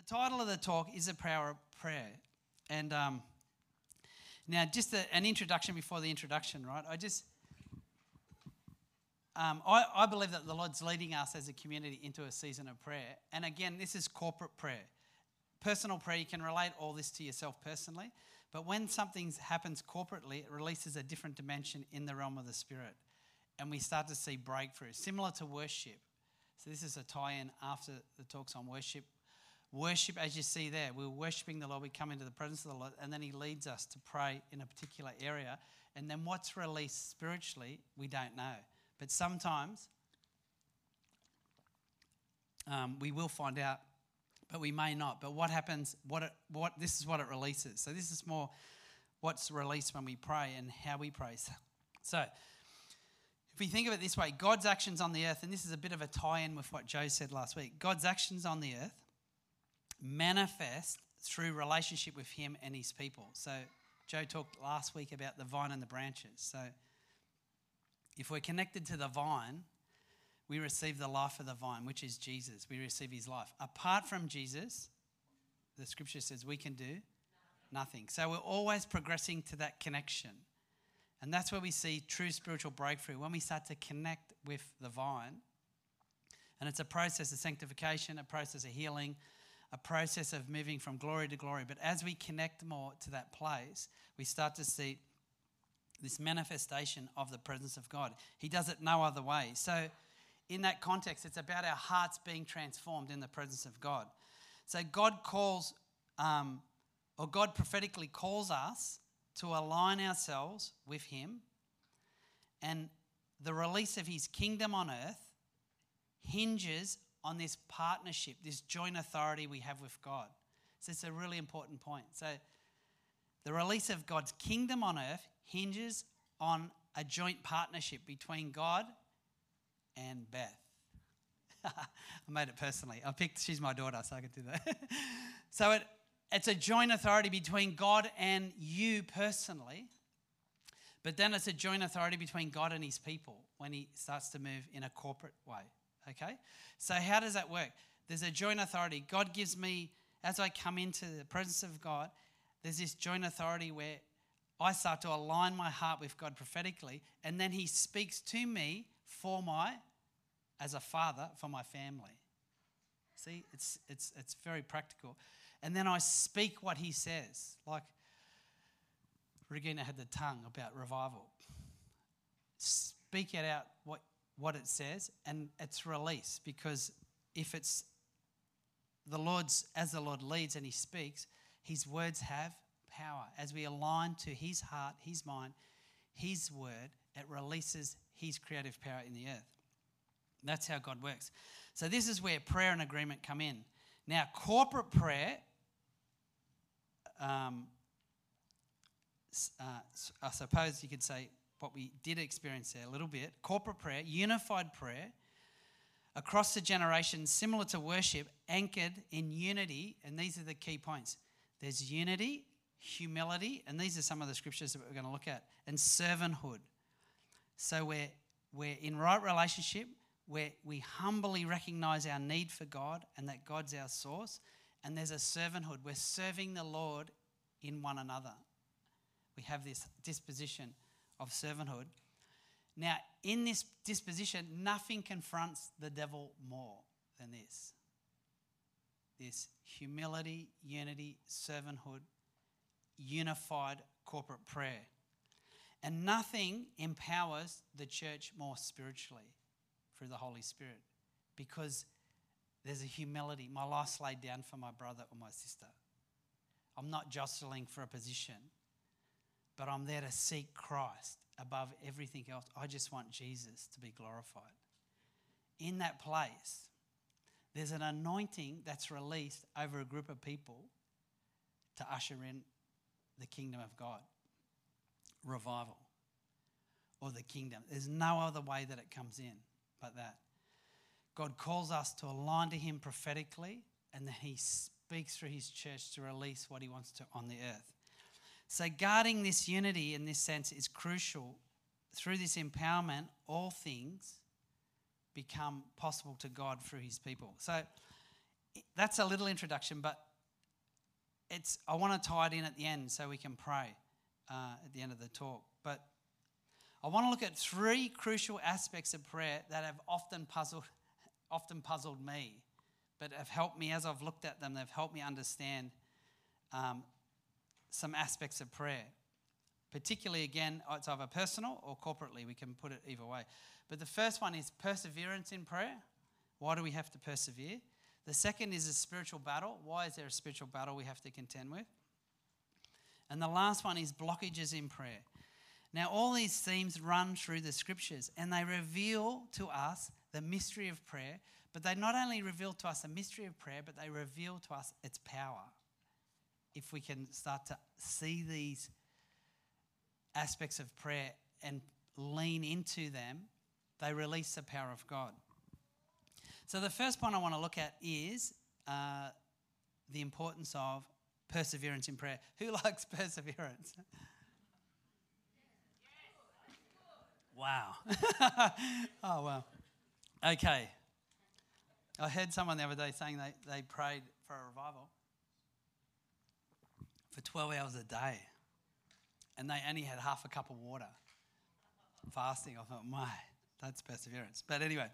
The title of the talk is A Power of Prayer. And now just an introduction before the introduction, right? I believe that the Lord's leading us as a community into a season of prayer. And again, this is corporate prayer. Personal prayer, you can relate all this to yourself personally. But when something happens corporately, it releases a different dimension in the realm of the Spirit. And we start to see breakthrough, similar to worship. So this is a tie-in after the talks on worship. Worship, as you see there, we're worshipping the Lord, we come into the presence of the Lord, and then he leads us to pray in a particular area. And then what's released spiritually, we don't know. But sometimes we will find out, but we may not. But what happens, this is what it releases. So this is more what's released when we pray and how we pray. So if we think of it this way, God's actions on the earth, and this is a bit of a tie-in with what Joe said last week, God's actions on the earth manifest through relationship with him and his people. So Joe talked last week about the vine and the branches. So if we're connected to the vine, we receive the life of the vine, which is Jesus. We receive his life. Apart from Jesus, the scripture says we can do nothing. So we're always progressing to that connection. And that's where we see true spiritual breakthrough, when we start to connect with the vine. And it's a process of sanctification, a process of healing, a process of moving from glory to glory. But as we connect more to that place, we start to see this manifestation of the presence of God. He does it no other way. So in that context, it's about our hearts being transformed in the presence of God. So God God prophetically calls us to align ourselves with him, and the release of his kingdom on earth hinges on this partnership, this joint authority we have with God. So it's a really important point. So the release of God's kingdom on earth hinges on a joint partnership between God and Beth. I made it personally. She's my daughter, so I can do that. So it's a joint authority between God and you personally, but then it's a joint authority between God and his people when he starts to move in a corporate way. Okay? So how does that work? There's a joint authority. God gives me, as I come into the presence of God, there's this joint authority where I start to align my heart with God prophetically, and then he speaks to me as a father, for my family. See, it's very practical. And then I speak what he says. Like Regina had the tongue about revival. Speak it out, what it says, and it's released, because if it's as the Lord leads and he speaks, his words have power. As we align to his heart, his mind, his word, it releases his creative power in the earth. That's how God works. So this is where prayer and agreement come in. Now, corporate prayer, I suppose you could say what we did experience there a little bit. Corporate prayer, unified prayer, across the generations, similar to worship, anchored in unity, and these are the key points. There's unity, humility, and these are some of the scriptures that we're going to look at, and servanthood. So we're in right relationship, where we humbly recognize our need for God and that God's our source, and there's a servanthood. We're serving the Lord in one another. We have this disposition of servanthood. Now, in this disposition, nothing confronts the devil more than this. This humility, unity, servanthood, unified corporate prayer. And nothing empowers the church more spiritually through the Holy Spirit, because there's a humility. My life's laid down for my brother or my sister. I'm not jostling for a position, but I'm there to seek Christ above everything else. I just want Jesus to be glorified. In that place, there's an anointing that's released over a group of people to usher in the kingdom of God, revival, or the kingdom. There's no other way that it comes in but that. God calls us to align to him prophetically, and then he speaks through his church to release what he wants to on the earth. So guarding this unity in this sense is crucial. Through this empowerment, all things become possible to God through his people. So that's a little introduction, but I want to tie it in at the end so we can pray at the end of the talk. But I want to look at 3 crucial aspects of prayer that have often puzzled me, but have helped me as I've looked at them. They've helped me understand some aspects of prayer. Particularly, again, it's either personal or corporately. We can put it either way. But the first one is perseverance in prayer. Why do we have to persevere? The second is a spiritual battle. Why is there a spiritual battle we have to contend with? And the last one is blockages in prayer. Now, all these themes run through the scriptures, and they reveal to us the mystery of prayer. But they not only reveal to us the mystery of prayer, but they reveal to us its power. If we can start to see these aspects of prayer and lean into them, they release the power of God. So the first point I want to look at is the importance of perseverance in prayer. Who likes perseverance? Wow. Oh, wow. Okay. I heard someone the other day saying they prayed for a revival for 12 hours a day, and they only had half a cup of water fasting. I thought, my, that's perseverance. But anyway,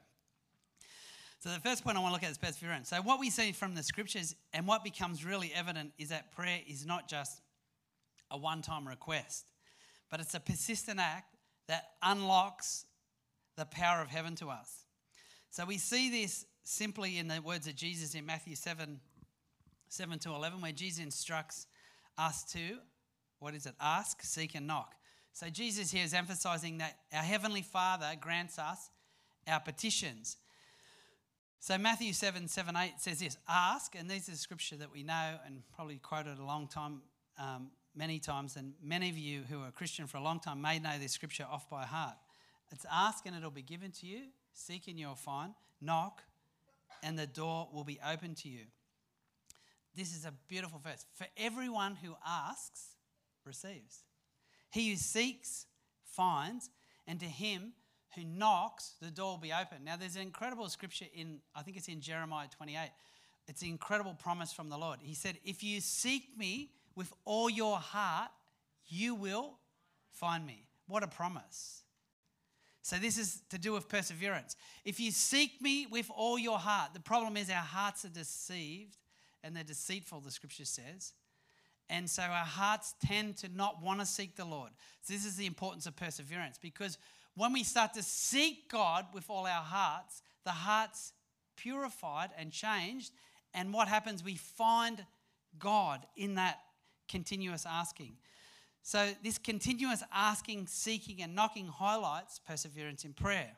so the first point I want to look at is perseverance. So what we see from the scriptures and what becomes really evident is that prayer is not just a one-time request, but it's a persistent act that unlocks the power of heaven to us. So we see this simply in the words of Jesus in Matthew 7 to 11, where Jesus instructs us to, what is it? Ask, seek, and knock. So Jesus here is emphasizing that our Heavenly Father grants us our petitions. So Matthew 7, 8 says this, ask, and this is a scripture that we know and probably quoted a long time, many times, and many of you who are Christian for a long time may know this scripture off by heart. It's ask and it'll be given to you, seek and you'll find, knock and the door will be open to you. This is a beautiful verse. For everyone who asks, receives. He who seeks, finds, and to him who knocks, the door will be open. Now there's an incredible scripture I think it's in Jeremiah 28. It's an incredible promise from the Lord. He said, if you seek me with all your heart, you will find me. What a promise. So this is to do with perseverance. If you seek me with all your heart, the problem is our hearts are deceived and they're deceitful, the scripture says. And so our hearts tend to not want to seek the Lord. So this is the importance of perseverance, because when we start to seek God with all our hearts, the heart's purified and changed. And what happens? We find God in that continuous asking. So this continuous asking, seeking, and knocking highlights perseverance in prayer.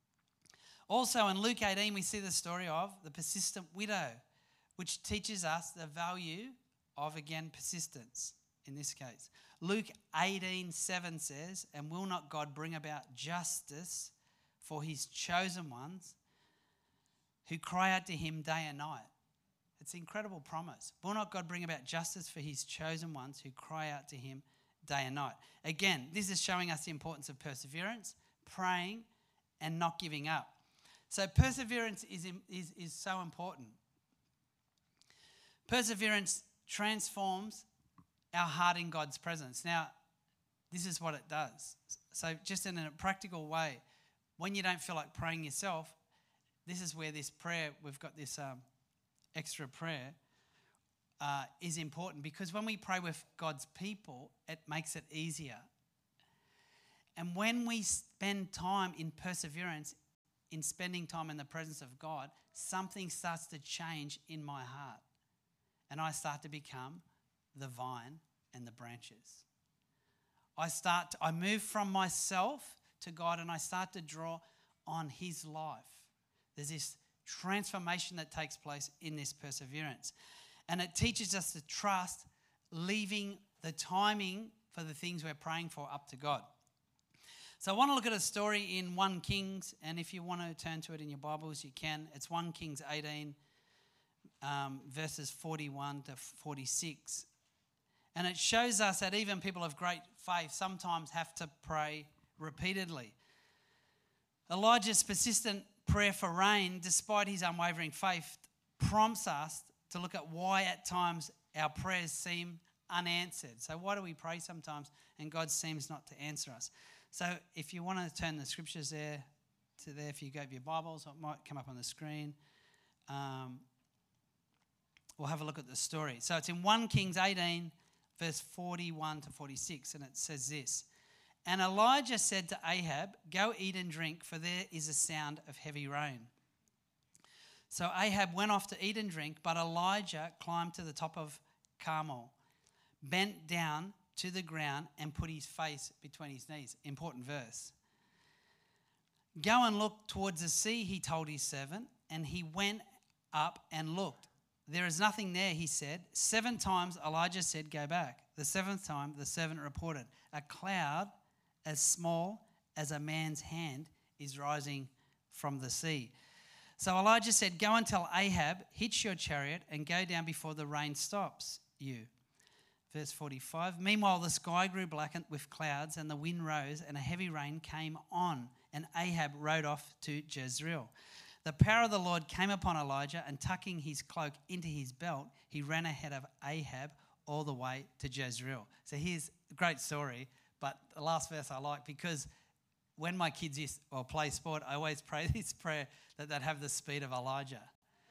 Also in Luke 18, we see the story of the persistent widow, which teaches us the value of, again, persistence in this case. Luke 18:7 says, and will not God bring about justice for his chosen ones who cry out to him day and night? It's an incredible promise. Will not God bring about justice for his chosen ones who cry out to him day and night? Again, this is showing us the importance of perseverance, praying, and not giving up. So perseverance is so important. Perseverance transforms our heart in God's presence. Now, this is what it does. So just in a practical way, when you don't feel like praying yourself, this is where this prayer, we've got this extra prayer, is important, because when we pray with God's people, it makes it easier. And when we spend time in perseverance, in spending time in the presence of God, something starts to change in my heart. And I start to become the vine and the branches. I move from myself to God, and I start to draw on his life. There's this transformation that takes place in this perseverance. And it teaches us to trust, leaving the timing for the things we're praying for up to God. So I want to look at a story in 1 Kings, and if you want to turn to it in your Bibles, you can. It's 1 Kings 18, verses 41 to 46. And it shows us that even people of great faith sometimes have to pray repeatedly. Elijah's persistent prayer for rain, despite his unwavering faith, prompts us to look at why at times our prayers seem unanswered. So why do we pray sometimes and God seems not to answer us? So if you want to turn the scriptures there, if you go to your Bibles, it might come up on the screen. We'll have a look at the story. So it's in 1 Kings 18, verse 41 to 46, and it says this. And Elijah said to Ahab, "Go eat and drink, for there is a sound of heavy rain." So Ahab went off to eat and drink, but Elijah climbed to the top of Carmel, bent down to the ground, and put his face between his knees. Important verse. "Go and look towards the sea," he told his servant, and he went up and looked. "There is nothing there," he said. 7 times Elijah said, "Go back." The 7th time the servant reported, "A cloud as small as a man's hand is rising from the sea." So Elijah said, "Go and tell Ahab, hitch your chariot and go down before the rain stops you." Verse 45, "Meanwhile the sky grew black with clouds and the wind rose and a heavy rain came on, and Ahab rode off to Jezreel. The power of the Lord came upon Elijah, and tucking his cloak into his belt, he ran ahead of Ahab all the way to Jezreel." So here's a great story, but the last verse I like, because when my kids play sport, I always pray this prayer that they'd have the speed of Elijah.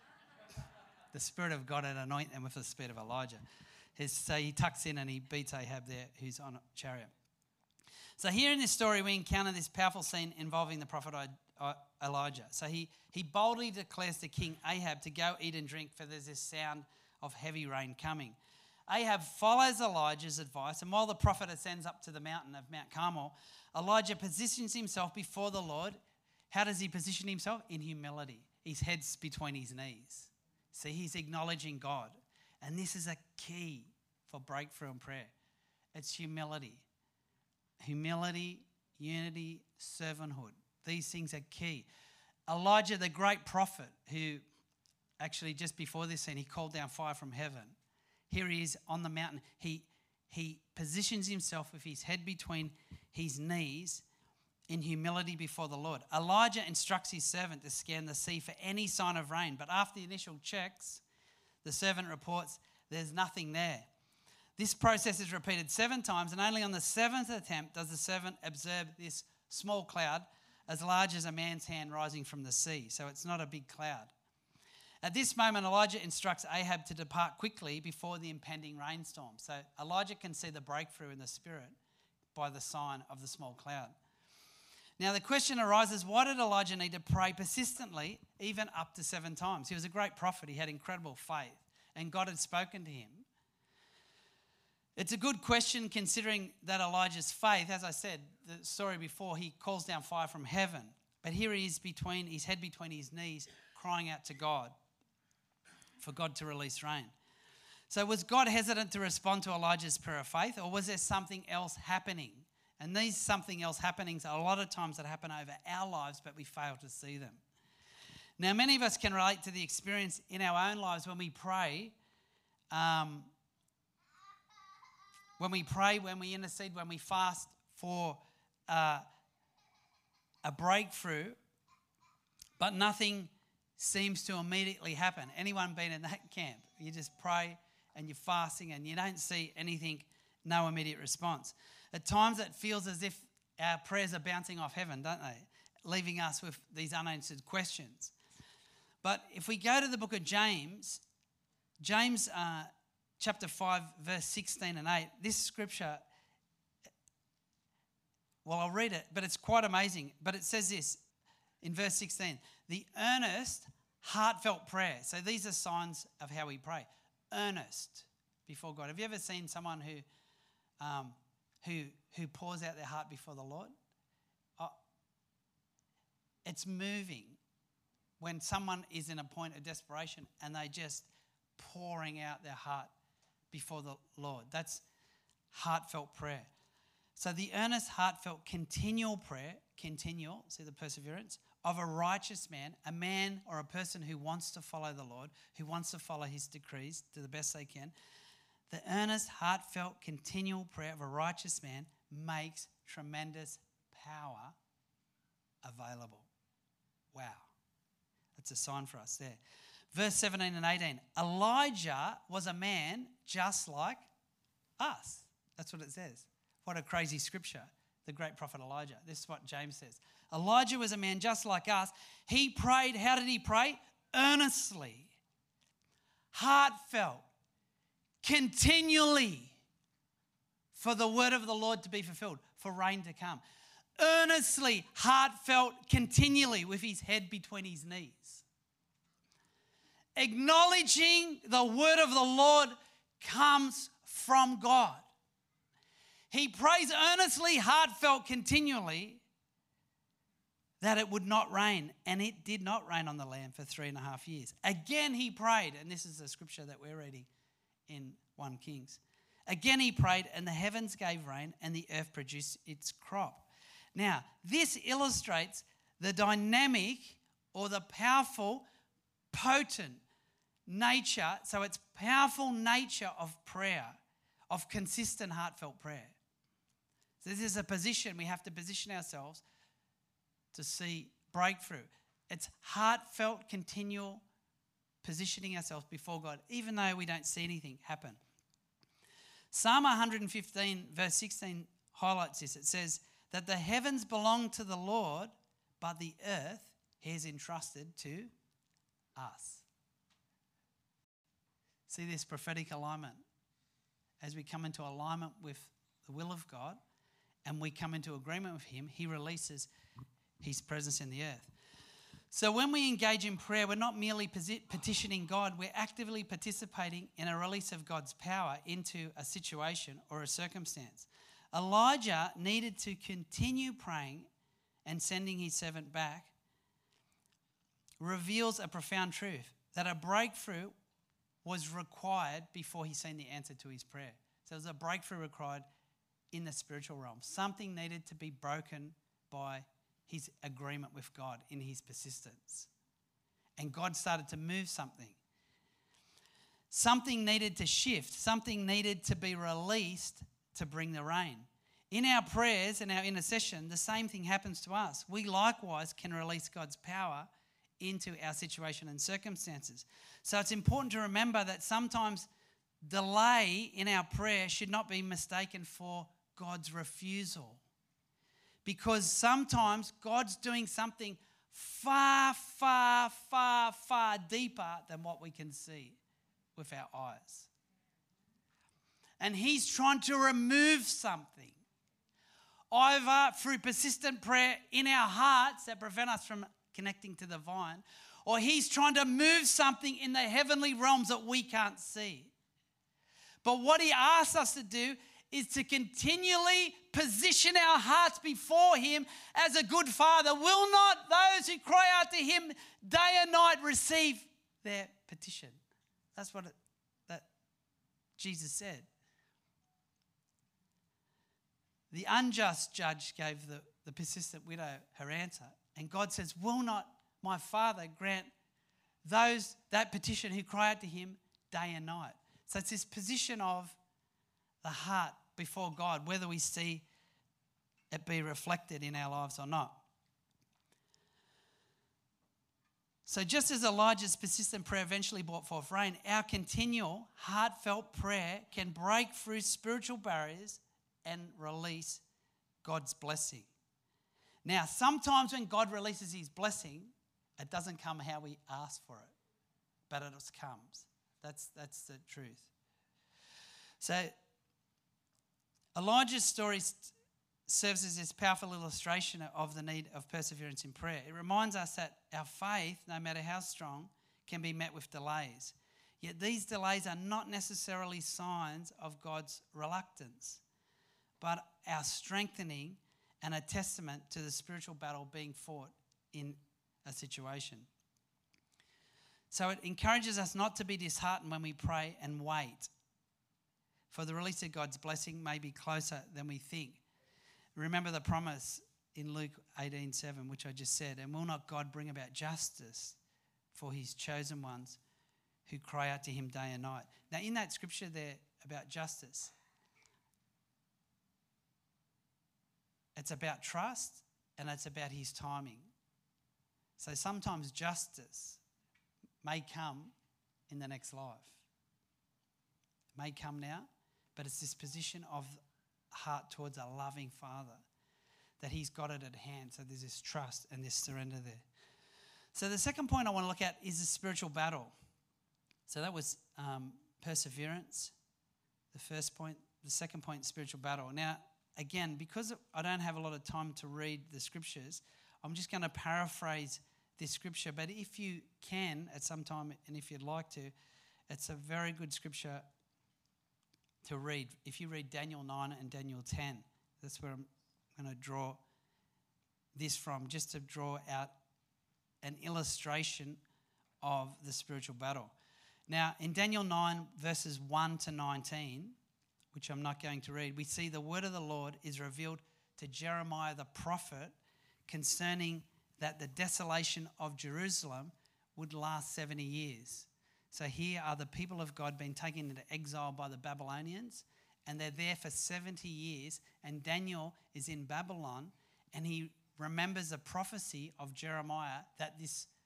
The Spirit of God would anoint them with the speed of Elijah. So he tucks in and he beats Ahab there, who's on a chariot. So here in this story, we encounter this powerful scene involving the prophet Elijah. So he boldly declares to King Ahab to go eat and drink, for there's this sound of heavy rain coming. Ahab follows Elijah's advice, and while the prophet ascends up to the mountain of Mount Carmel, Elijah positions himself before the Lord. How does he position himself? In humility. His head's between his knees. See, he's acknowledging God. And this is a key for breakthrough in prayer. It's humility. Humility, unity, servanthood. These things are key. Elijah, the great prophet, who actually just before this scene, he called down fire from heaven. Here he is on the mountain. He positions himself with his head between his knees in humility before the Lord. Elijah instructs his servant to scan the sea for any sign of rain, but after the initial checks, the servant reports there's nothing there. This process is repeated 7 times, and only on the 7th attempt does the servant observe this small cloud as large as a man's hand rising from the sea. So it's not a big cloud. At this moment, Elijah instructs Ahab to depart quickly before the impending rainstorm. So Elijah can see the breakthrough in the spirit by the sign of the small cloud. Now the question arises, why did Elijah need to pray persistently, even up to 7 times? He was a great prophet. He had incredible faith, and God had spoken to him. It's a good question considering that Elijah's faith, as I said, the story before, he calls down fire from heaven. But here he is his head between his knees, crying out to God for God to release rain. So was God hesitant to respond to Elijah's prayer of faith, or was there something else happening? And these something else happenings are a lot of times that happen over our lives, but we fail to see them. Now, many of us can relate to the experience in our own lives when we pray, when we intercede, when we fast for a breakthrough, but nothing seems to immediately happen. Anyone been in that camp? You just pray and you're fasting and you don't see anything, no immediate response. At times it feels as if our prayers are bouncing off heaven, don't they? Leaving us with these unanswered questions. But if we go to the book of James chapter 5, verse 16 and 8, this scripture, well, I'll read it, but it's quite amazing. But it says this in verse 16, the earnest, heartfelt prayer. So these are signs of how we pray. Earnest before God. Have you ever seen someone who pours out their heart before the Lord? It's moving when someone is in a point of desperation and they just pouring out their heart before the Lord. That's heartfelt prayer. So the earnest, heartfelt, continual prayer, see the perseverance, of a righteous man, a man or a person who wants to follow the Lord, who wants to follow his decrees to the best they can. The earnest, heartfelt, continual prayer of a righteous man makes tremendous power available. Wow. That's a sign for us there. Verse 17 and 18. Elijah was a man just like us. That's what it says. What a crazy scripture. The great prophet Elijah. This is what James says. Elijah was a man just like us. He prayed. How did he pray? Earnestly, heartfelt, continually, for the word of the Lord to be fulfilled, for rain to come. Earnestly, heartfelt, continually, with his head between his knees. Acknowledging the word of the Lord comes from God. He prays earnestly, heartfelt, continually, that it would not rain. And it did not rain on the land for 3.5 years. Again he prayed, and this is the scripture that we're reading in 1 Kings. Again he prayed, and the heavens gave rain, and the earth produced its crop. Now, this illustrates the dynamic or the powerful, potent nature, so it's powerful nature of prayer, of consistent, heartfelt prayer. So this is a position, we have to position ourselves to see breakthrough. It's heartfelt, continual positioning ourselves before God, even though we don't see anything happen. Psalm 115, verse 16 highlights this. It says that the heavens belong to the Lord, but the earth he has entrusted to us. See this prophetic alignment. As we come into alignment with the will of God and we come into agreement with him, he releases his presence in the earth. So when we engage in prayer, we're not merely petitioning God, we're actively participating in a release of God's power into a situation or a circumstance. Elijah needed to continue praying and sending his servant back reveals a profound truth, that a breakthrough was required before he seen the answer to his prayer. So there was a breakthrough required in the spiritual realm. Something needed to be broken by his agreement with God in his persistence. And God started to move something. Something needed to shift. Something needed to be released to bring the rain. In our prayers and our intercession, the same thing happens to us. We likewise can release God's power into our situation and circumstances. So it's important to remember that sometimes delay in our prayer should not be mistaken for God's refusal. Because sometimes God's doing something far, far, far, far deeper than what we can see with our eyes. And he's trying to remove something, either through persistent prayer in our hearts that prevent us from connecting to the vine, or he's trying to move something in the heavenly realms that we can't see. But what he asks us to do is to continually position our hearts before him as a good father. Will not those who cry out to him day and night receive their petition? That's what that Jesus said. The unjust judge gave the persistent widow her answer. And God says, will not my Father grant those that petition who cry out to him day and night? So it's this position of the heart before God, whether we see it be reflected in our lives or not. So just as Elijah's persistent prayer eventually brought forth rain, our continual heartfelt prayer can break through spiritual barriers and release God's blessing. Now, sometimes when God releases his blessing, it doesn't come how we ask for it, but it just comes. That's the truth. So Elijah's story serves as this powerful illustration of the need of perseverance in prayer. It reminds us that our faith, no matter how strong, can be met with delays. Yet these delays are not necessarily signs of God's reluctance, but our strengthening and a testament to the spiritual battle being fought in a situation. So it encourages us not to be disheartened when we pray and wait, for the release of God's blessing may be closer than we think. Remember the promise in Luke 18:7, which I just said, and will not God bring about justice for his chosen ones who cry out to him day and night? Now, in that scripture there about justice, it's about trust and it's about his timing. So sometimes justice may come in the next life. It may come now, but it's this position of heart towards a loving Father that he's got it at hand. So there's this trust and this surrender there. So the second point I want to look at is the spiritual battle. So that was perseverance, the first point. The second point, spiritual battle. Now, again, because I don't have a lot of time to read the scriptures, I'm just going to paraphrase this scripture. But if you can at some time, and if you'd like to, it's a very good scripture to read. If you read Daniel 9 and Daniel 10, that's where I'm going to draw this from, just to draw out an illustration of the spiritual battle. Now, in Daniel 9, verses 1 to 19, which I'm not going to read, we see the word of the Lord is revealed to Jeremiah the prophet concerning that the desolation of Jerusalem would last 70 years. So here are the people of God being taken into exile by the Babylonians, and they're there for 70 years, and Daniel is in Babylon, and he remembers a prophecy of Jeremiah that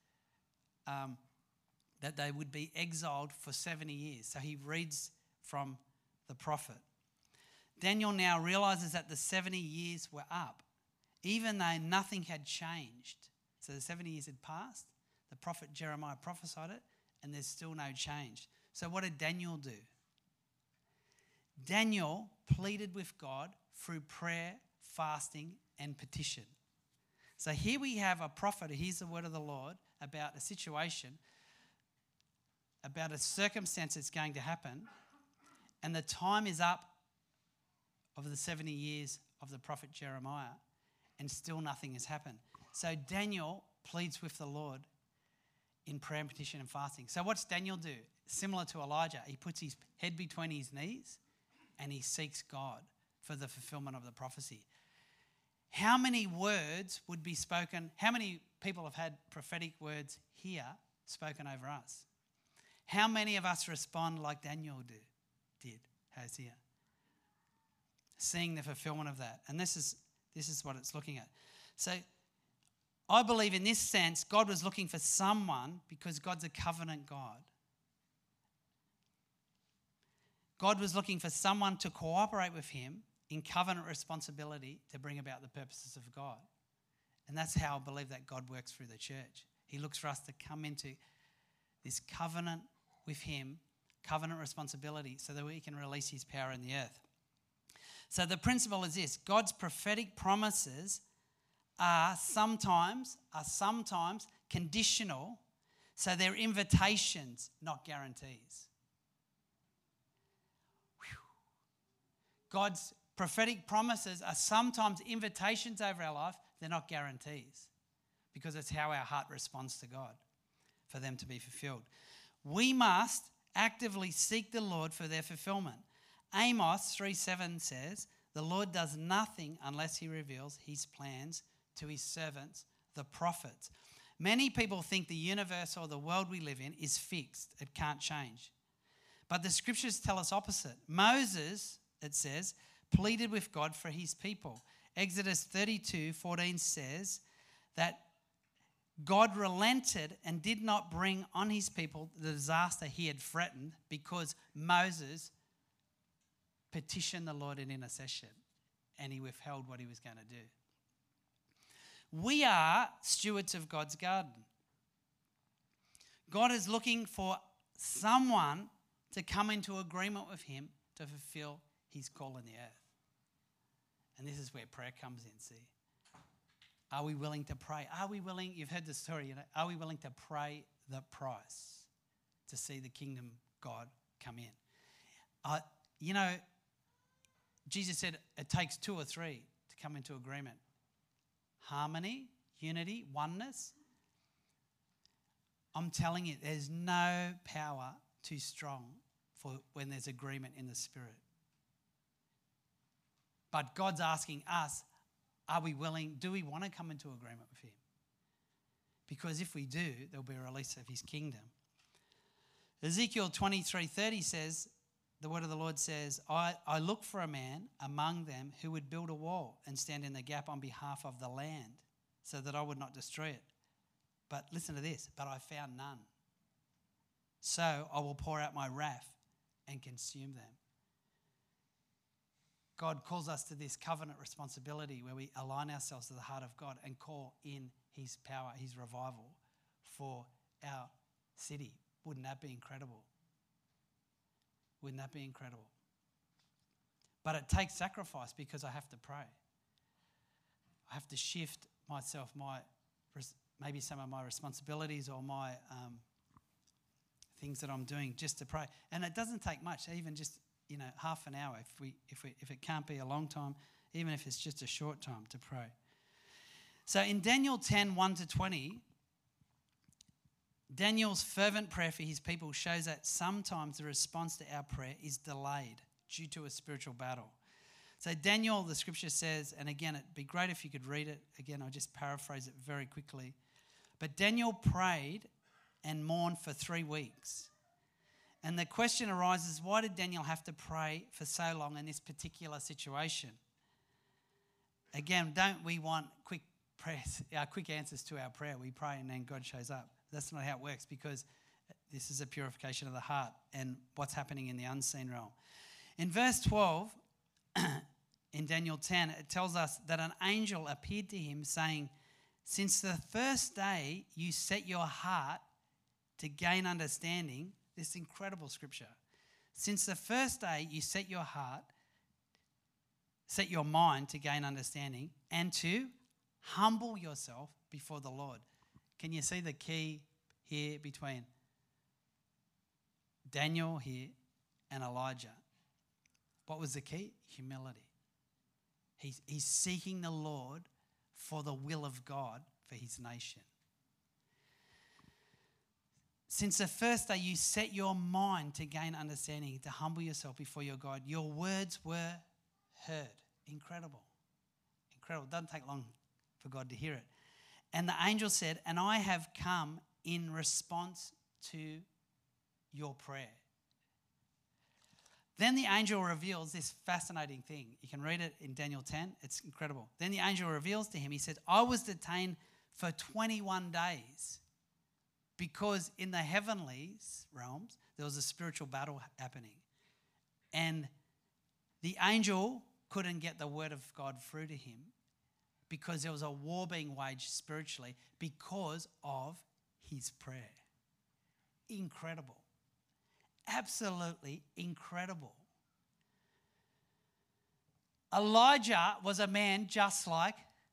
that they would be exiled for 70 years. So he reads from the prophet. Daniel now realizes that the 70 years were up, even though nothing had changed. So the 70 years had passed, the prophet Jeremiah prophesied it, and there's still no change. So what did Daniel do? Daniel pleaded with God through prayer, fasting, and petition. So here we have a prophet who hears the word of the Lord about a situation, about a circumstance that's going to happen, and the time is up of the 70 years of the prophet Jeremiah, and still nothing has happened. So Daniel pleads with the Lord in prayer and petition and fasting. So what's Daniel do? Similar to Elijah, he puts his head between his knees and he seeks God for the fulfillment of the prophecy. How many words would be spoken? How many people have had prophetic words here spoken over us? How many of us respond like Daniel did, Hosea? Seeing the fulfillment of that. And this is what it's looking at. So I believe in this sense, God was looking for someone, because God's a covenant God. God was looking for someone to cooperate with him in covenant responsibility to bring about the purposes of God. And that's how I believe that God works through the church. He looks for us to come into this covenant with him, covenant responsibility, so that we can release his power in the earth. So the principle is this: God's prophetic promises are sometimes conditional, so they're invitations, not guarantees. God's prophetic promises are sometimes invitations over our life, they're not guarantees, because it's how our heart responds to God for them to be fulfilled. We must actively seek the Lord for their fulfillment. Amos 3:7 says, "The Lord does nothing unless he reveals his plans to his servants, the prophets." Many people think the universe or the world we live in is fixed. It can't change. But the scriptures tell us opposite. Moses, it says, pleaded with God for his people. Exodus 32:14 says that God relented and did not bring on his people the disaster he had threatened, because Moses petitioned the Lord in intercession and he withheld what he was going to do. We are stewards of God's garden. God is looking for someone to come into agreement with him to fulfill his call in the earth. And this is where prayer comes in, see. Are we willing to pray? Are we willing, you've heard the story, are we willing to pay the price to see the kingdom God come in? Jesus said it takes 2 or 3 to come into agreement. Harmony, unity, oneness. I'm telling you, there's no power too strong for when there's agreement in the Spirit. But God's asking us, are we willing, do we want to come into agreement with him? Because if we do, there'll be a release of his kingdom. Ezekiel 23:30 says, the word of the Lord says, I look for a man among them who would build a wall and stand in the gap on behalf of the land so that I would not destroy it. But listen to this, but I found none. so I will pour out my wrath and consume them. God calls us to this covenant responsibility where we align ourselves to the heart of God and call in his power, his revival for our city. Wouldn't that be incredible? Wouldn't that be incredible? But it takes sacrifice because I have to pray. I have to shift myself, maybe some of my responsibilities or my things that I'm doing just to pray. And it doesn't take much, even just half an hour if it can't be a long time, even if it's just a short time to pray. So in Daniel 10, 1-20, Daniel's fervent prayer for his people shows that sometimes the response to our prayer is delayed due to a spiritual battle. So Daniel, the scripture says, and again, it'd be great if you could read it. Again, I'll just paraphrase it very quickly. But Daniel prayed and mourned for 3 weeks. And the question arises, why did Daniel have to pray for so long in this particular situation? Again, don't we want quick prayers, quick answers to our prayer? We pray and then God shows up. That's not how it works, because this is a purification of the heart and what's happening in the unseen realm. In verse 12, in Daniel 10, it tells us that an angel appeared to him saying, since the first day you set your heart to gain understanding, this incredible scripture, since the first day you set your mind to gain understanding and to humble yourself before the Lord. Can you see the key here between Daniel here and Elijah? What was the key? Humility. He's seeking the Lord for the will of God for his nation. Since the first day you set your mind to gain understanding, to humble yourself before your God, your words were heard. Incredible. Incredible. It doesn't take long for God to hear it. And the angel said, and I have come in response to your prayer. Then the angel reveals this fascinating thing. You can read it in Daniel 10. It's incredible. Then the angel reveals to him, he said, I was detained for 21 days because in the heavenlies realms, there was a spiritual battle happening. And the angel couldn't get the word of God through to him because there was a war being waged spiritually because of his prayer. Incredible. Absolutely incredible. Elijah was a man just like.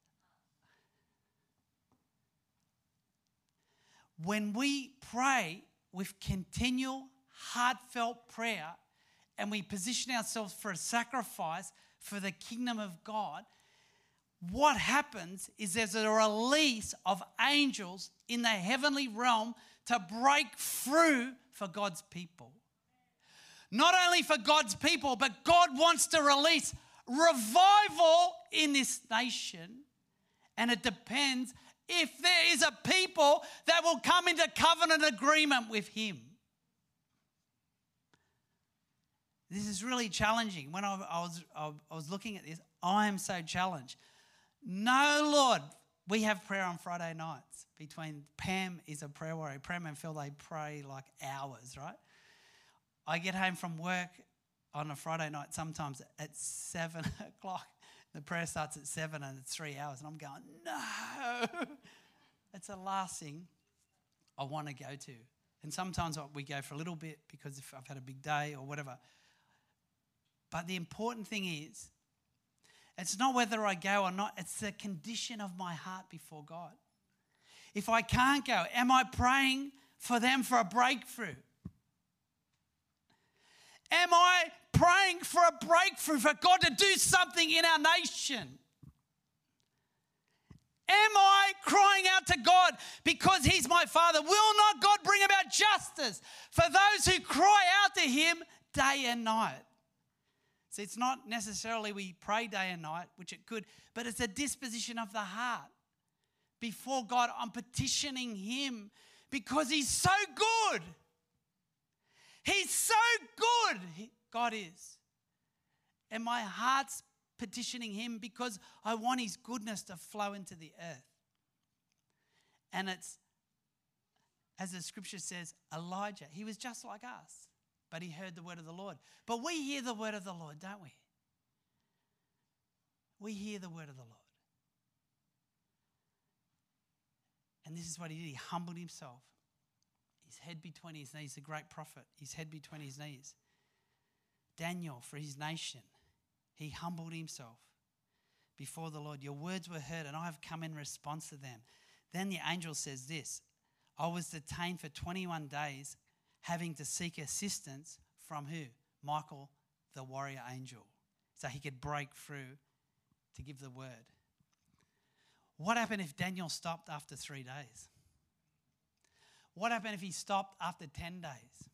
When we pray with continual, heartfelt prayer and we position ourselves for a sacrifice for the kingdom of God, what happens is there's a release of angels in the heavenly realm to break through for God's people. Not only for God's people, but God wants to release revival in this nation. And it depends if there is a people that will come into covenant agreement with him. This is really challenging. When I was looking at this, I am so challenged. No, Lord, we have prayer on Friday nights. Pam is a prayer warrior. Pam and Phil, they pray like hours, right? I get home from work on a Friday night sometimes at 7 o'clock. The prayer starts at 7 and it's 3 hours. And I'm going, no. It's the last thing I want to go to. And sometimes we go for a little bit because if I've had a big day or whatever. But the important thing is, it's not whether I go or not. It's the condition of my heart before God. If I can't go, am I praying for them for a breakthrough? Am I praying for a breakthrough for God to do something in our nation? Am I crying out to God because he's my Father? Will not God bring about justice for those who cry out to him day and night? So it's not necessarily we pray day and night, which it could, but it's a disposition of the heart. Before God, I'm petitioning him because he's so good. He's so good, God is. And my heart's petitioning him because I want his goodness to flow into the earth. And it's as the scripture says, Elijah, he was just like us, but he heard the word of the Lord. But we hear the word of the Lord, don't we? We hear the word of the Lord. And this is what he did. He humbled himself. His head between his knees, the great prophet, his head between his knees. Daniel, for his nation, he humbled himself before the Lord. Your words were heard, and I have come in response to them. Then the angel says this, I was detained for 21 days, having to seek assistance from who? Michael, the warrior angel, so he could break through to give the word. What happened if Daniel stopped after 3 days? What happened if he stopped after 10 days?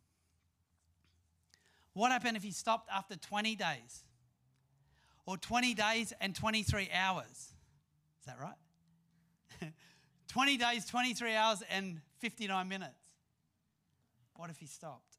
What happened if he stopped after 20 days? Or 20 days and 23 hours? Is that right? 20 days, 23 hours and 59 minutes. What if he stopped?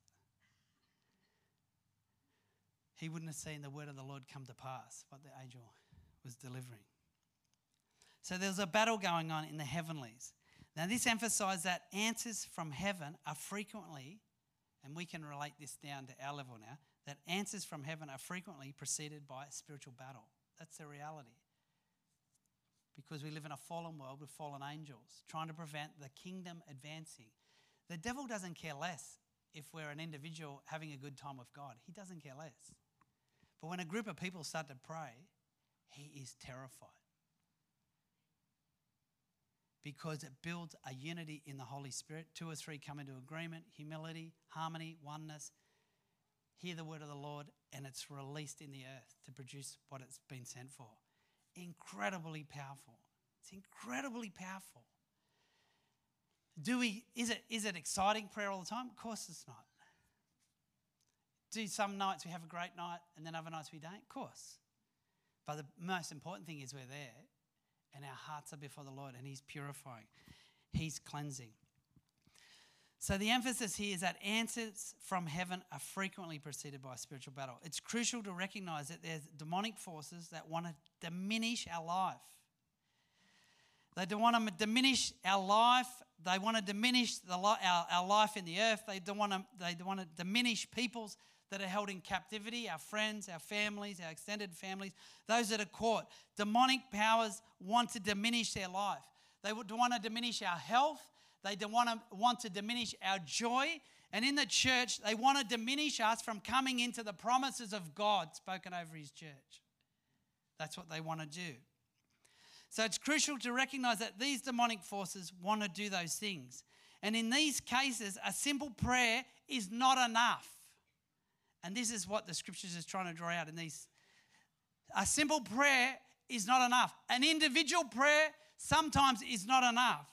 He wouldn't have seen the word of the Lord come to pass, what the angel was delivering. So there's a battle going on in the heavenlies. Now this emphasizes that answers from heaven are frequently, and we can relate this down to our level now, that answers from heaven are frequently preceded by a spiritual battle. That's the reality. Because we live in a fallen world with fallen angels trying to prevent the kingdom advancing. The devil doesn't care less if we're an individual having a good time with God. He doesn't care less. But when a group of people start to pray, he is terrified. Because it builds a unity in the Holy Spirit. 2 or 3 come into agreement, humility, harmony, oneness. Hear the word of the Lord, and it's released in the earth to produce what it's been sent for. Incredibly powerful. It's incredibly powerful. Is it exciting prayer all the time? Of course it's not. Do some nights we have a great night and then other nights we don't? Of course. But the most important thing is we're there and our hearts are before the Lord and he's purifying. He's cleansing. So the emphasis here is that answers from heaven are frequently preceded by a spiritual battle. It's crucial to recognize that there's demonic forces that want to diminish our life. They don't want to diminish our life. They want to diminish our life in the earth. They want to diminish peoples that are held in captivity, our friends, our families, our extended families, those that are caught. Demonic powers want to diminish their life. They want to diminish our health. They want to diminish our joy. And in the church, they want to diminish us from coming into the promises of God spoken over his church. That's what they want to do. So it's crucial to recognize that these demonic forces want to do those things. And in these cases, a simple prayer is not enough. And this is what the scriptures is trying to draw out in these. A simple prayer is not enough. An individual prayer sometimes is not enough.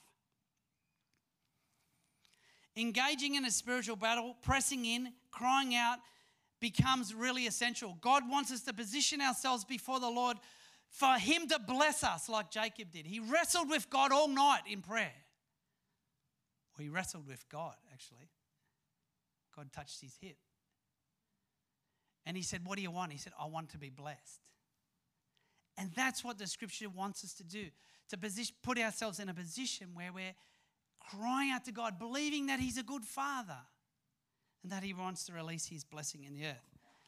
Engaging in a spiritual battle, pressing in, crying out becomes really essential. God wants us to position ourselves before the Lord for him to bless us like Jacob did. He wrestled with God all night in prayer. Well, he wrestled with God, actually. God touched his hip. And he said, what do you want? He said, I want to be blessed. And that's what the scripture wants us to do, to put ourselves in a position where we're crying out to God, believing that he's a good father and that he wants to release his blessing in the earth.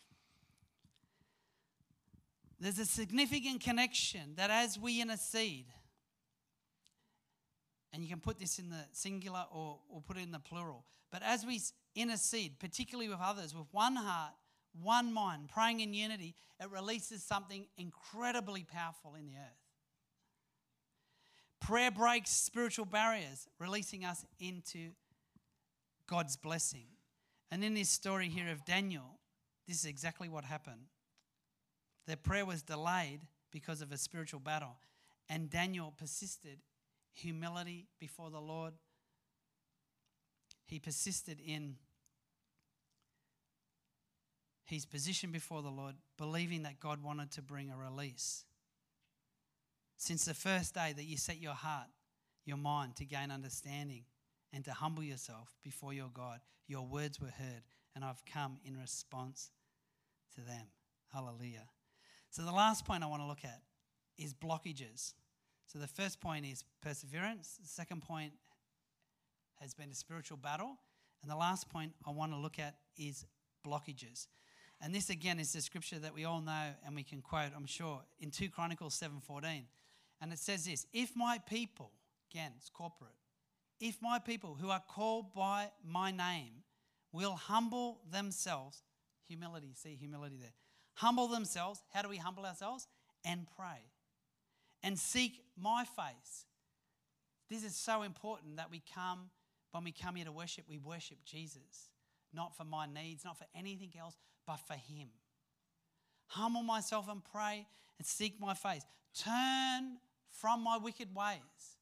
There's a significant connection that as we intercede, and you can put this in the singular or put it in the plural, but as we intercede, particularly with others, with one heart, one mind, praying in unity, it releases something incredibly powerful in the earth. Prayer breaks spiritual barriers, releasing us into God's blessing. And in this story here of Daniel, this is exactly what happened. Their prayer was delayed because of a spiritual battle. And Daniel persisted humility before the Lord. He persisted in his position before the Lord, believing that God wanted to bring a release. Since the first day that you set your heart, your mind to gain understanding and to humble yourself before your God, your words were heard, and I've come in response to them. Hallelujah. So the last point I want to look at is blockages. So the first point is perseverance. The second point has been a spiritual battle. And the last point I want to look at is blockages. And this again is the scripture that we all know and we can quote, I'm sure, in 2 Chronicles 7:14. And it says this, if my people, again, it's corporate, if my people who are called by my name will humble themselves, humility, see humility there, humble themselves, how do we humble ourselves? And pray. And seek my face. This is so important that when we come here to worship, we worship Jesus. Not for my needs, not for anything else, but for him. Humble myself and pray and seek my face. Turn from my wicked ways.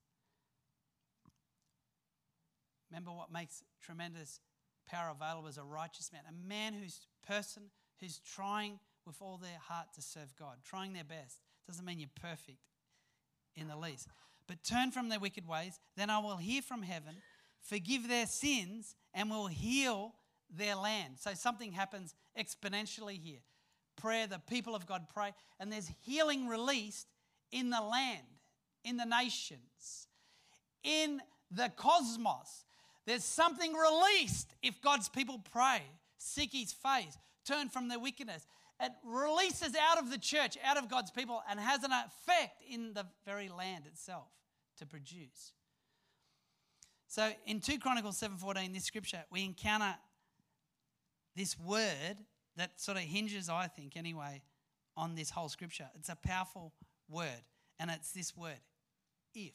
Remember what makes tremendous power available as a righteous man. A man who's trying with all their heart to serve God, trying their best. Doesn't mean you're perfect in the least. But turn from their wicked ways, then I will hear from heaven, forgive their sins, and will heal their land. So something happens exponentially here. Prayer, the people of God pray, and there's healing released in the land, in the nations, in the cosmos. There's something released if God's people pray, seek his face, turn from their wickedness. It releases out of the church, out of God's people, and has an effect in the very land itself to produce. So in 2 Chronicles 7:14, this scripture, we encounter this word that sort of hinges, I think anyway, on this whole scripture. It's a powerful word, and it's this word, if.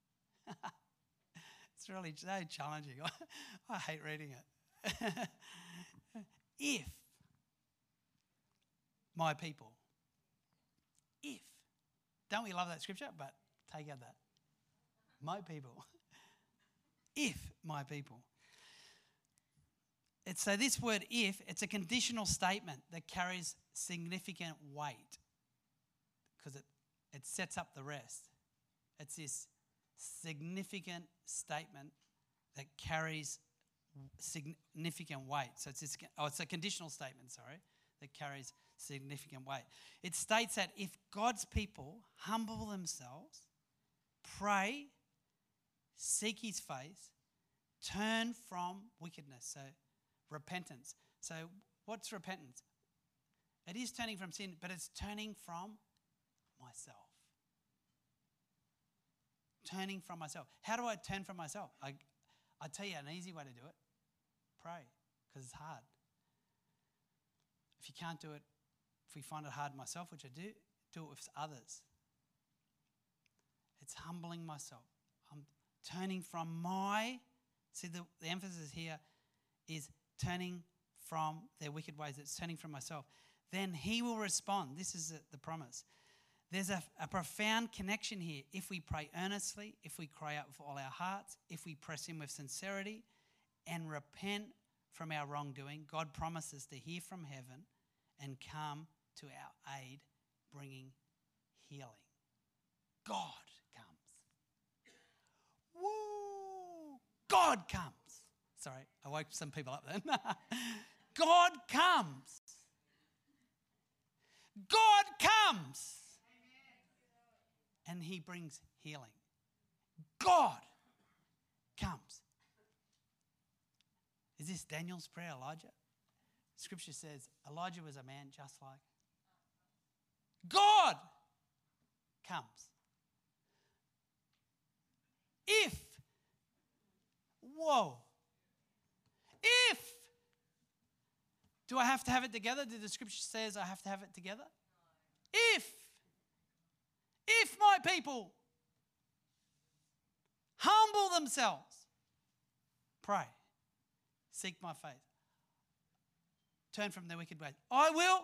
It's really so challenging. I hate reading it. If my people. If. Don't we love that scripture? But take out that. My people. If my people. So this word if, it's a conditional statement that carries significant weight because it sets up the rest. It's this significant statement that carries significant weight. So it's a conditional statement, that carries significant weight. It states that if God's people humble themselves, pray, seek his face, turn from wickedness, so repentance. So what's repentance? It is turning from sin, but it's turning from myself. Turning from myself. How do I turn from myself? I tell you an easy way to do it. Pray, because it's hard. If you can't do it, if we find it hard myself, which I do it with others. It's humbling myself. I'm turning from the emphasis here is turning from their wicked ways. It's turning from myself. Then he will respond. This is the promise. There's a profound connection here. If we pray earnestly, if we cry out with all our hearts, if we press in with sincerity and repent from our wrongdoing, God promises to hear from heaven and come to our aid, bringing healing. God comes. Woo! God comes. Sorry, I woke some people up then. God comes. God comes. And he brings healing. God comes. Is this Daniel's prayer, Elijah? Scripture says Elijah was a man just like. God comes. If do I have to have it together? Did the scripture says I have to have it together? If my people humble themselves, pray, seek my face, turn from their wicked ways, I will,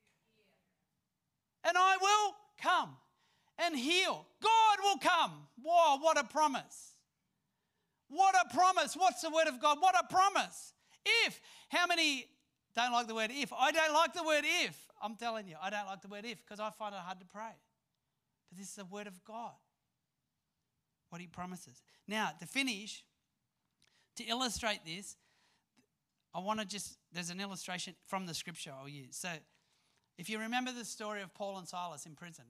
and I will come and heal. God will come. Whoa, what a promise. What a promise. What's the word of God? What a promise. If. How many don't like the word if? I don't like the word if. I'm telling you, I don't like the word if because I find it hard to pray. But this is the word of God. What he promises. Now, to finish, to illustrate this, I want to there's an illustration from the scripture I'll use. So, if you remember the story of Paul and Silas in prison,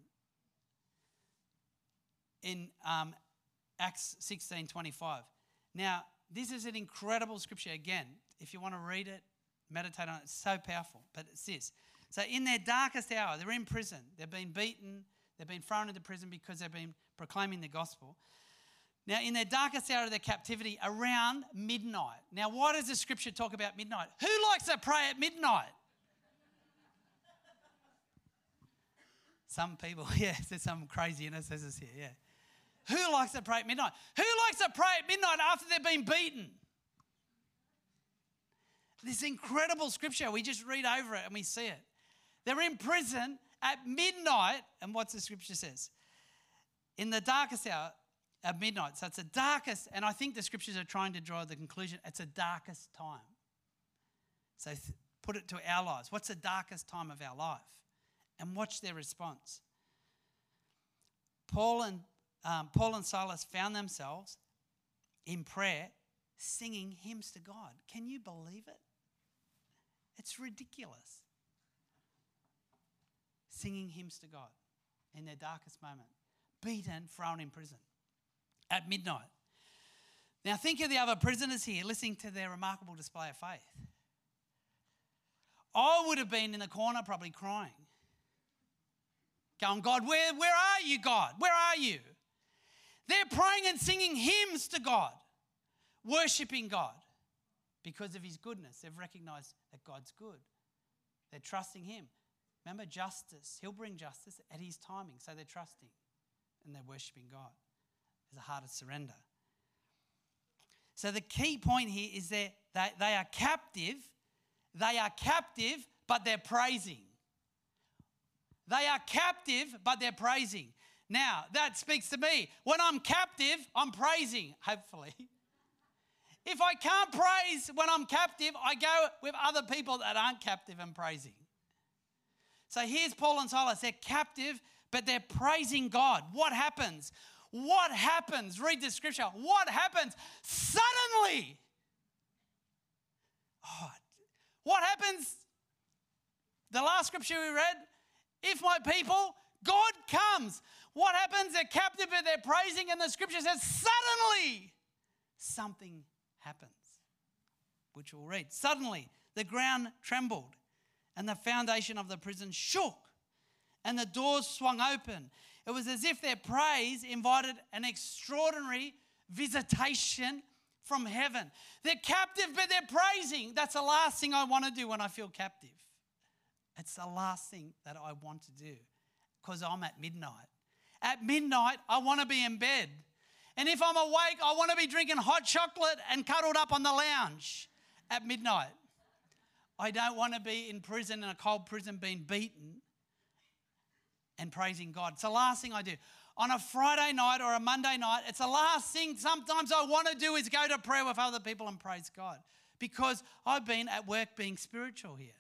in Acts 16:25. Now, This is an incredible scripture. Again, if you want to read it, meditate on it, it's so powerful. But it's this. So in their darkest hour, they're in prison. They've been beaten. They've been thrown into prison because they've been proclaiming the gospel. Now, in their darkest hour of their captivity, around midnight. Now, why does the scripture talk about midnight? Who likes to pray at midnight? Some people, yeah, there's some crazy intercessors here, yeah. Who likes to pray at midnight? Who likes to pray at midnight after they've been beaten? This incredible scripture, we just read over it and we see it. They're in prison at midnight, and what's the scripture says? In the darkest hour at midnight. So it's the darkest, and I think the scriptures are trying to draw the conclusion, it's the darkest time. So put it to our lives. What's the darkest time of our life? And watch their response. Paul and Silas found themselves in prayer singing hymns to God. Can you believe it? It's ridiculous. Singing hymns to God in their darkest moment. Beaten, thrown in prison at midnight. Now think of the other prisoners here listening to their remarkable display of faith. I would have been in the corner probably crying. Going, God, where are you, God? Where are you? They're praying and singing hymns to God, worshipping God because of his goodness. They've recognized that God's good. They're trusting him. Remember, justice. He'll bring justice at his timing. So they're trusting and they're worshipping God. There's a heart of surrender. So the key point here is that they are captive. They are captive, but they're praising. They are captive, but they're praising. Now, that speaks to me. When I'm captive, I'm praising, hopefully. If I can't praise when I'm captive, I go with other people that aren't captive and praising. So here's Paul and Silas. They're captive, but they're praising God. What happens? What happens? Read the scripture. What happens? Suddenly. Oh, what happens? The last scripture we read, if my people, God comes. What happens? They're captive, but they're praising, and the scripture says, suddenly something happens, which we'll read. Suddenly the ground trembled, and the foundation of the prison shook, and the doors swung open. It was as if their praise invited an extraordinary visitation from heaven. They're captive, but they're praising. That's the last thing I want to do when I feel captive. It's the last thing that I want to do because I'm at midnight. At midnight, I want to be in bed. And if I'm awake, I want to be drinking hot chocolate and cuddled up on the lounge at midnight. I don't want to be in prison, in a cold prison, being beaten and praising God. It's the last thing I do. On a Friday night or a Monday night, it's the last thing sometimes I want to do is go to prayer with other people and praise God because I've been at work being spiritual here.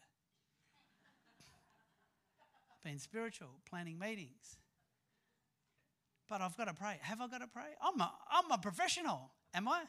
Been spiritual, planning meetings. But I've got to pray. Have I got to pray? I'm a professional, am I?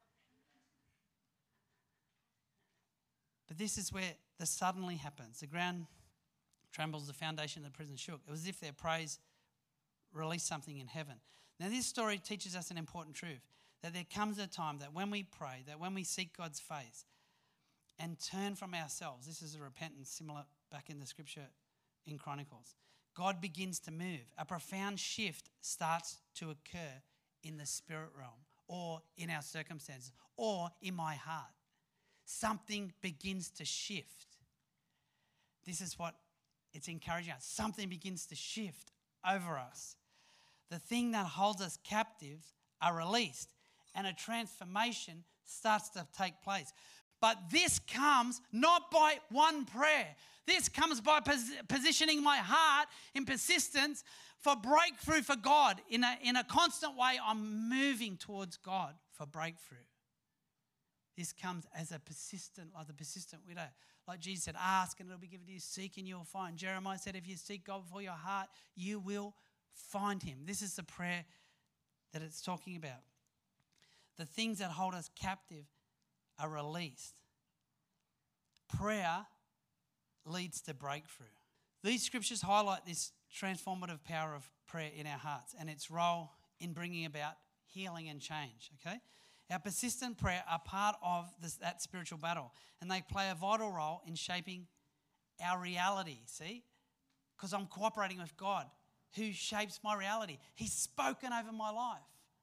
But this is where the suddenly happens. The ground trembles, the foundation of the prison shook. It was as if their praise released something in heaven. Now this story teaches us an important truth, that there comes a time that when we pray, that when we seek God's face and turn from ourselves, this is a repentance similar back in the scripture in Chronicles, God begins to move. A profound shift starts to occur in the spirit realm or in our circumstances or in my heart. Something begins to shift. This is what it's encouraging us. Something begins to shift over us. The thing that holds us captive are released and a transformation starts to take place. But this comes not by one prayer. This comes by positioning my heart in persistence for breakthrough for God. In a constant way, I'm moving towards God for breakthrough. This comes as a persistent, like the persistent widow. Like Jesus said, ask and it'll be given to you, seek and you'll find. Jeremiah said, if you seek God with all your heart, you will find him. This is the prayer that it's talking about. The things that hold us captive are released. Prayer leads to breakthrough. These scriptures highlight this transformative power of prayer in our hearts and its role in bringing about healing and change, okay? Our persistent prayer are part of that spiritual battle, and they play a vital role in shaping our reality, see? Because I'm cooperating with God, who shapes my reality. He's spoken over my life.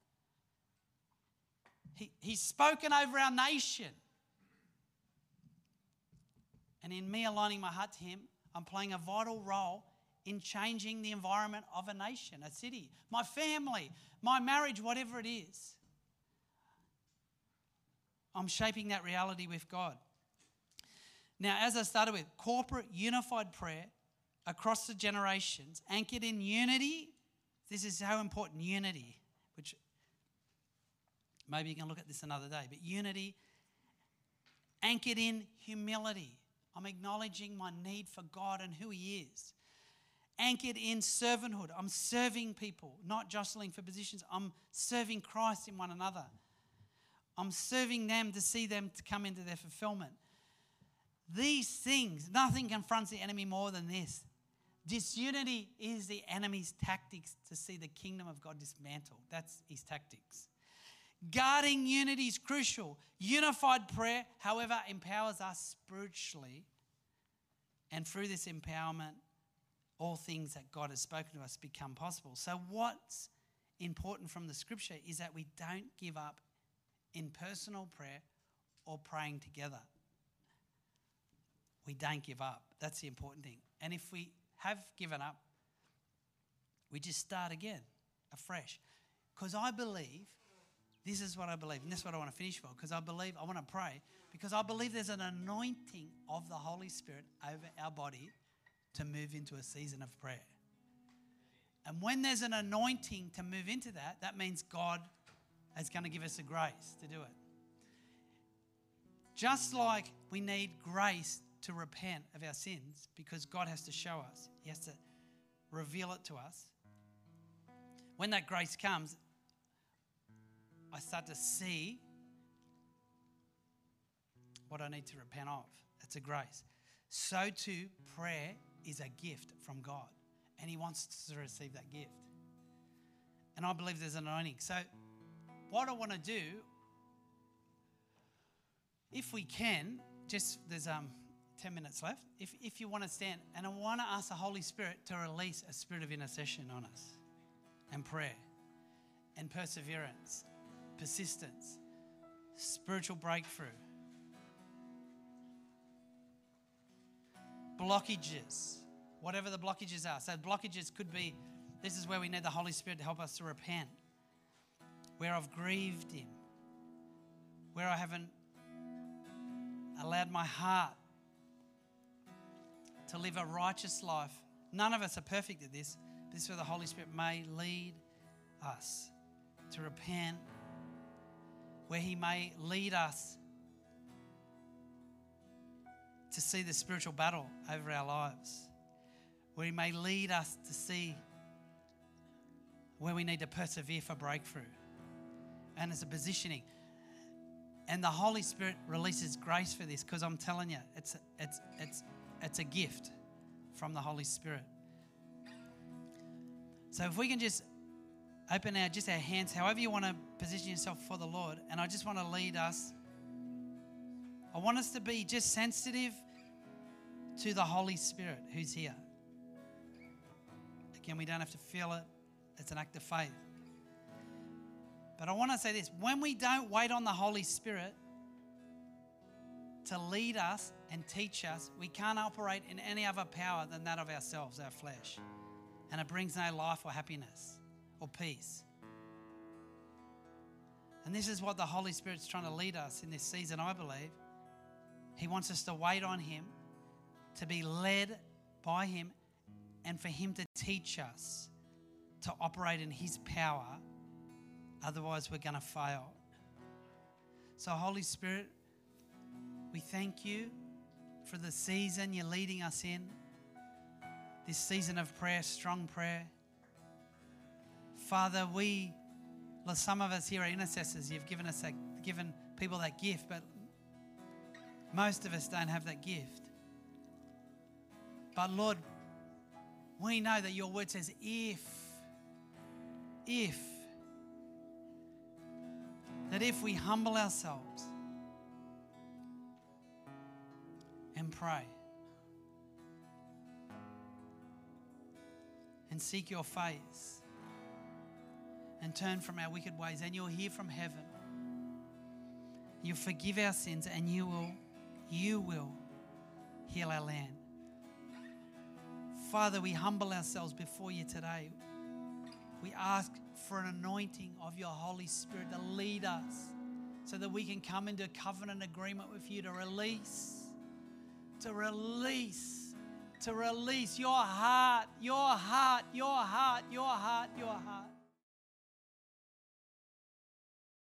He's spoken over our nation. And in me aligning my heart to him, I'm playing a vital role in changing the environment of a nation, a city, my family, my marriage, whatever it is. I'm shaping that reality with God. Now, as I started with, corporate unified prayer across the generations, anchored in unity. This is so important, unity, which maybe you can look at this another day, but unity anchored in humility. I'm acknowledging my need for God and who he is. Anchored in servanthood. I'm serving people, not jostling for positions. I'm serving Christ in one another. I'm serving them to see them to come into their fulfillment. These things, nothing confronts the enemy more than this. Disunity is the enemy's tactics to see the kingdom of God dismantled. That's his tactics. Guarding unity is crucial. Unified prayer, however, empowers us spiritually. And through this empowerment, all things that God has spoken to us become possible. So what's important from the scripture is that we don't give up in personal prayer or praying together. We don't give up. That's the important thing. And if we have given up, we just start again, afresh. Because I believe, this is what I believe, and this is what I want to finish for, because I want to pray, because I believe there's an anointing of the Holy Spirit over our body to move into a season of prayer. And when there's an anointing to move into that, that means God is going to give us the grace to do it. Just like we need grace to repent of our sins, because God has to show us. He has to reveal it to us. When that grace comes, I start to see what I need to repent of. It's a grace. So too, prayer is a gift from God, and he wants us to receive that gift. And I believe there's an anointing. So what I want to do, if we can, there's 10 minutes left. If you want to stand, and I want to ask the Holy Spirit to release a spirit of intercession on us, and prayer, and perseverance, persistence, spiritual breakthrough, blockages, whatever the blockages are. So blockages could be, this is where we need the Holy Spirit to help us to repent, where I've grieved him, where I haven't allowed my heart to live a righteous life. None of us are perfect at this. This is where the Holy Spirit may lead us to repent, where he may lead us to see the spiritual battle over our lives, where he may lead us to see where we need to persevere for breakthrough. And it's a positioning. And the Holy Spirit releases grace for this, because I'm telling you, it's a gift from the Holy Spirit. So if we can just open our hands, however you want to position yourself for the Lord, and I just want to lead us. I want us to be just sensitive to the Holy Spirit who's here. Again, we don't have to feel it. It's an act of faith. But I want to say this. When we don't wait on the Holy Spirit to lead us and teach us, we can't operate in any other power than that of ourselves, our flesh. And it brings no life or happiness or peace. And this is what the Holy Spirit's trying to lead us in this season, I believe. He wants us to wait on him, to be led by him, and for him to teach us to operate in his power. Otherwise, we're going to fail. So, Holy Spirit, we thank you for the season you're leading us in. This season of prayer, strong prayer. Father, some of us here are intercessors. You've given people that gift, but most of us don't have that gift. But Lord, we know that your word says that if we humble ourselves and pray and seek your face and turn from our wicked ways, and you'll hear from heaven. You'll forgive our sins, and you will heal our land. Father, we humble ourselves before you today. We ask for an anointing of your Holy Spirit to lead us so that we can come into covenant agreement with you to release your heart, your heart, your heart, your heart, your heart.